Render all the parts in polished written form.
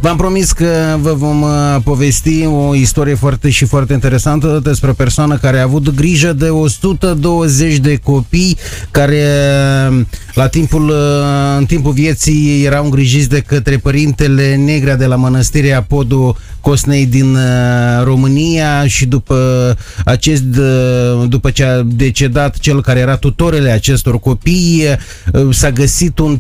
V-am promis că vă vom povesti o istorie foarte interesantă despre o persoană care a avut grijă de 120 de copii care în timpul vieții erau îngrijiți de către părintele Negrea de la Mănăstirea Apodul Cosnei din România și după ce a decedat cel care era tutorele acestor copii, s-a găsit un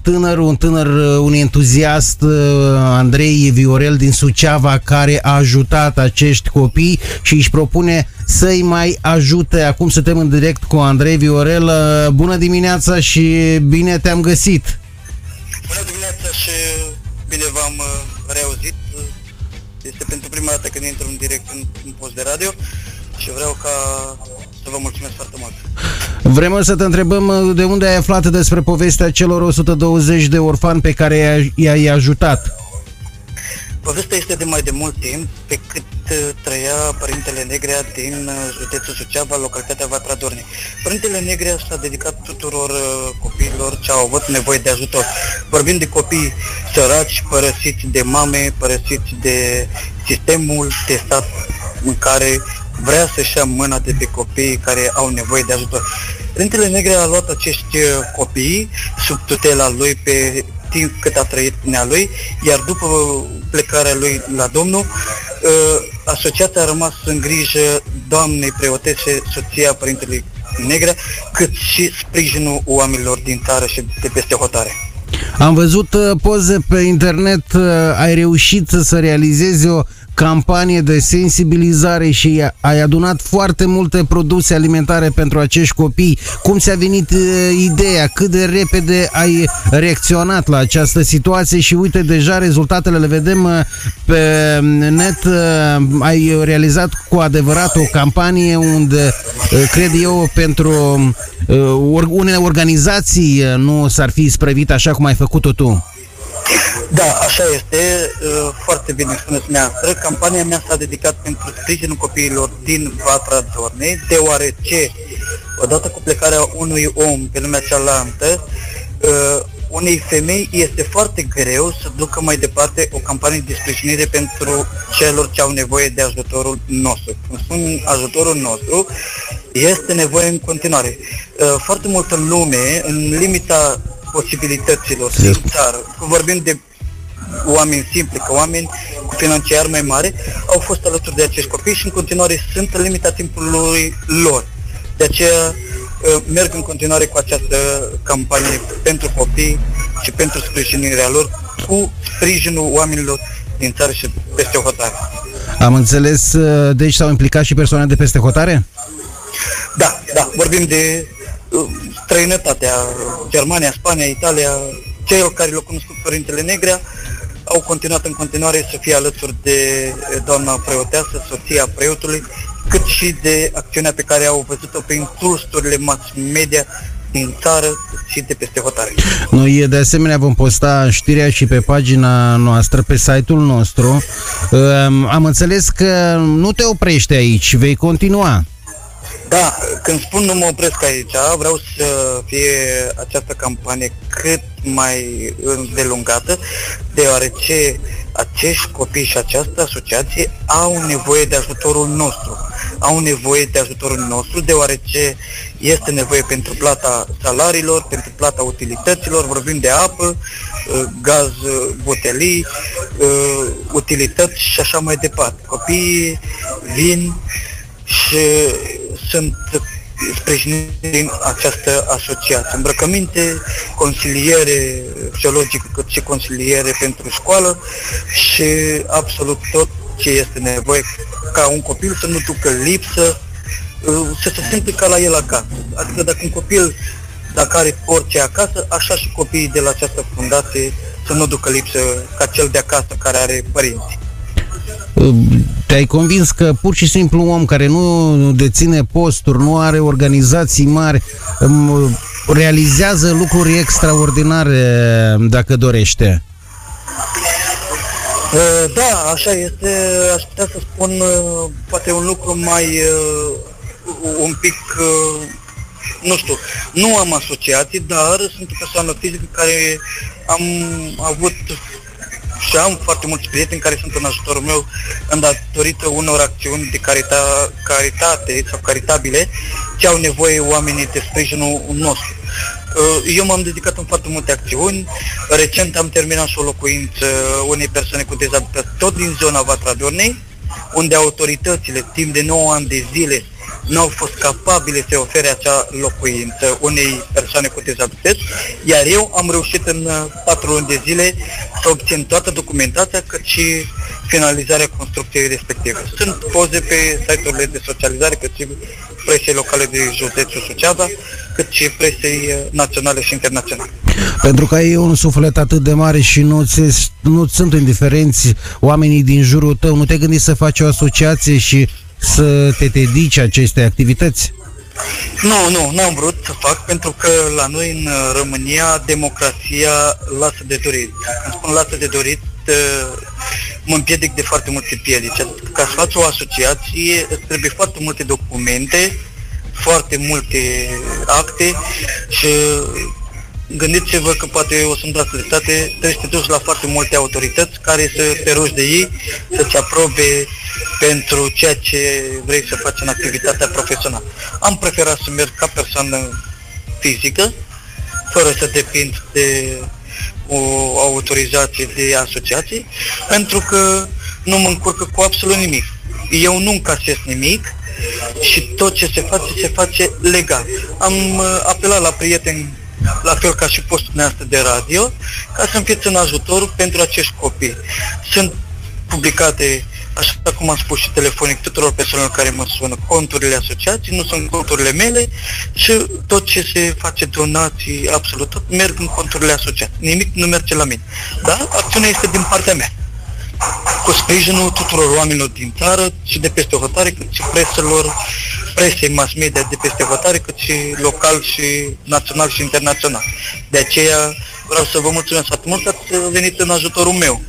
entuziast, Andrei Viorel din Suceava, care a ajutat acești copii și își propune să-i mai ajute. Acum suntem în direct cu Andrei Viorel. Bună dimineața și bine te-am găsit! Bună dimineața și bine v-am reauzit. Este pentru prima dată când intru în direct în post de radio și vreau să vă mulțumesc foarte mult. Vrem să te întrebăm de unde ai aflat despre povestea celor 120 de orfani pe care i-ai ajutat. Povestea este de mai de mult timp, pe cât trăia Părintele Negrea din județul Suceava, localitatea Vatra Dornei. Părintele Negrea s-a dedicat tuturor copiilor ce au avut nevoie de ajutor. Vorbim de copii săraci, părăsiți de mame, părăsiți de sistemul de stat în care vrea să-și ia mâna de pe copiii care au nevoie de ajutor. Părintele Negrea a luat acești copii sub tutela lui pe timp cât a trăit nealui, iar după plecarea lui la Domnul, asociația a rămas în grijă doamnei preotese, soția Părintelui Negrea, cât și sprijinul oamenilor din țară și de peste hotare. Am văzut poze pe internet, ai reușit să realizezi o campanie de sensibilizare și ai adunat foarte multe produse alimentare pentru acești copii. Cum ți-a venit ideea? Cât de repede ai reacționat la această situație? Și uite, deja rezultatele le vedem pe net. Ai realizat cu adevărat o campanie unde, cred eu, pentru unele organizații nu s-ar fi isprăvit așa cum ai făcut-o tu. Da, așa este, foarte bine spuneți dumneavoastră. Campania mea s-a dedicat pentru sprijinul copiilor din Vatra Dornei, deoarece, odată cu plecarea unui om pe lumea cealaltă, unei femei este foarte greu să ducă mai departe o campanie de sprijinire pentru celor ce au nevoie de ajutorul nostru. Când spun ajutorul nostru, este nevoie în continuare. Foarte multă lume, în limita posibilităților din țară, vorbim de oameni simpli, că oameni cu financiar mai mare, au fost alături de acești copii și în continuare sunt în limita timpului lor. De aceea merg în continuare cu această campanie pentru copii și pentru sprijinirea lor, cu sprijinul oamenilor din țară și peste hotare. Am înțeles, deci s-au implicat și persoane de peste hotare? Da, vorbim de străinătatea, Germania, Spania, Italia. Cei care l-au cunoscut Părintele Negrea au continuat în continuare să fie alături de doamna preoteasă, soția preotului, cât și de acțiunea pe care au văzut-o prin trusturile mass media din țară și de peste hotare. Noi de asemenea vom posta știrea și pe pagina noastră, pe site-ul nostru. Am înțeles că nu te oprești aici, vei continua. Da, când spun nu mă opresc aici, vreau să fie această campanie cât mai îndelungată, deoarece acești copii și această asociație au nevoie de ajutorul nostru. Au nevoie de ajutorul nostru, deoarece este nevoie pentru plata salariilor, pentru plata utilităților, vorbim de apă, gaz, butelii, utilități și așa mai departe. Copiii vin și sunt sprijiniți din această asociație. Îmbrăcăminte, consiliere psihologică, cât și consiliere pentru școală și absolut tot ce este nevoie ca un copil să nu ducă lipsă, să se simte ca la el acasă. Adică dacă un copil, dacă are orice acasă, așa și copiii de la această fundație să nu ducă lipsă ca cel de acasă care are părinți. Te-ai convins că pur și simplu un om care nu deține posturi, nu are organizații mari, realizează lucruri extraordinare dacă dorește. Da, așa este. Aș putea să spun poate un lucru mai un pic, nu știu, nu am asociații, dar sunt o persoană fizică care am avut și am foarte mulți prieteni care sunt în ajutorul meu datorită unor acțiuni de caritate sau caritabile ce au nevoie oamenii de sprijinul nostru. Eu m-am dedicat în foarte multe acțiuni. Recent am terminat și o locuință unei persoane cu dizabilități tot din zona Vatra Dornei, unde autoritățile timp de 9 ani de zile n-au fost capabile să ofere acea locuință unei persoane cu dizabilități, iar eu am reușit în 4 luni de zile să obțin toată documentația, cât și finalizarea construcției respective. Sunt poze pe site-urile de socializare, cât și presei locale de județul Suceava, cât și presei naționale și internaționale. Pentru că ai un suflet atât de mare și nu sunt indiferenți oamenii din jurul tău, nu te gândi să faci o asociație și să te dedici acestei activități? Nu am vrut să fac, pentru că la noi în România democrația lasă de dorit. Când spun lasă de dorit, mă împiedic de foarte multe piedici. Ca să faci o asociație îți trebuie foarte multe documente, foarte multe acte și gândiți-vă că poate o să-mi dați dreptate, trebuie să te duci la foarte multe autorități care să te rogi de ei să-ți aprobe pentru ceea ce vrei să faci în activitatea profesională. Am preferat să merg ca persoană fizică, fără să depind de o autorizație de asociație, pentru că nu mă încurcă cu absolut nimic. Eu nu încasez nimic și tot ce se face legal. Am apelat la prieteni, la fel ca și postul dumneavoastră de radio, ca să-mi fiți în ajutor pentru acești copii. Sunt publicate, așa cum am spus și telefonic tuturor persoanelor care mă sună, conturile asociației, nu sunt conturile mele și tot ce se face, donații, absolut tot, merg în conturile asociației. Nimic nu merge la mine. Da? Acțiunea este din partea mea, cu sprijinul tuturor oamenilor din țară și de peste hotare, cât și presei mass media de peste hotare, cât și local și național și internațional. De aceea vreau să vă mulțumesc foarte mult că ați venit în ajutorul meu.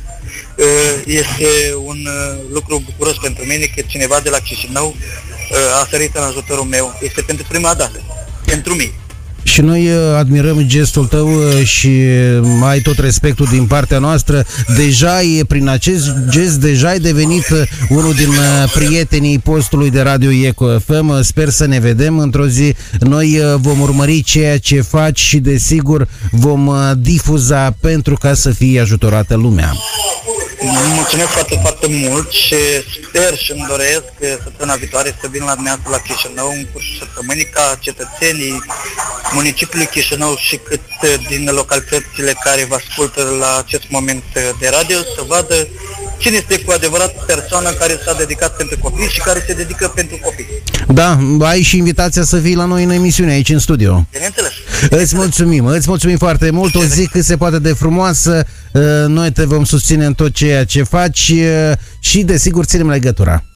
Este un lucru bucuros pentru mine că cineva de la Chișinău a sărit în ajutorul meu. Este pentru prima dată, pentru mine. Și noi admirăm gestul tău și ai tot respectul din partea noastră. Prin acest gest deja ai devenit unul din prietenii postului de radio Eco FM. Sper să ne vedem într-o zi. Noi vom urmări ceea ce faci și desigur vom difuza pentru ca să fie ajutorată lumea. Mulțumesc foarte, foarte mult și sper și îmi doresc săptămâna viitoare să vin la dumneavoastră la Chișinău în cursul săptămânii, ca cetățenii municipiului Chișinău și cât din localitățile care vă ascultă la acest moment de radio să vadă cine este cu adevărat persoana care s-a dedicat pentru copii și care se dedică pentru copii. Da, ai și invitația să vii la noi în emisiune aici în studio. Bineînțeles. Îți mulțumim foarte mult, o zi cât se poate de frumoasă. Noi te vom susține în tot ceea ce faci și desigur ținem legătura.